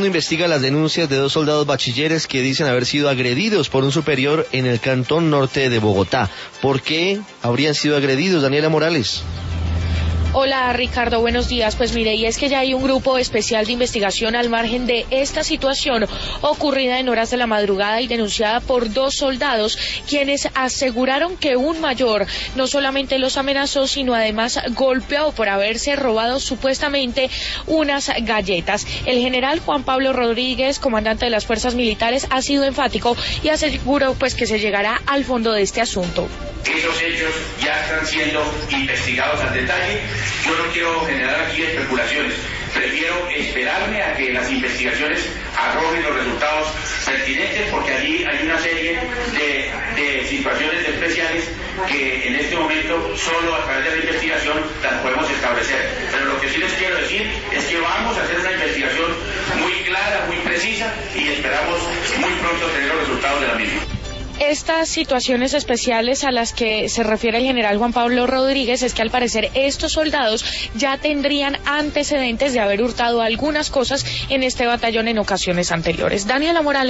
Investiga las denuncias de 2 soldados bachilleres que dicen haber sido agredidos por un superior en el cantón norte de Bogotá. ¿Por qué habrían sido agredidos, Daniela Morales? Hola Ricardo, buenos días. Pues mire, y es que ya hay un grupo especial de investigación al margen de esta situación ocurrida en horas de la madrugada y denunciada por 2 soldados, quienes aseguraron que un mayor no solamente los amenazó, sino además golpeó por haberse robado supuestamente unas galletas. El general Juan Pablo Rodríguez, comandante de las fuerzas militares, ha sido enfático y aseguró pues que se llegará al fondo de este asunto. Esos hechos ya están siendo investigados al detalle. Yo no quiero generar aquí especulaciones. Prefiero esperarme a que las investigaciones arrojen los resultados pertinentes, porque allí hay una serie de situaciones especiales que en este momento solo a través de la investigación las podemos establecer. Pero lo que sí les quiero decir es que vamos a hacer una investigación muy clara, muy precisa, y esperamos muy pronto tener los resultados de la misma. Estas situaciones especiales a las que se refiere el general Juan Pablo Rodríguez es que al parecer estos soldados ya tendrían antecedentes de haber hurtado algunas cosas en este batallón en ocasiones anteriores. Daniela Morales.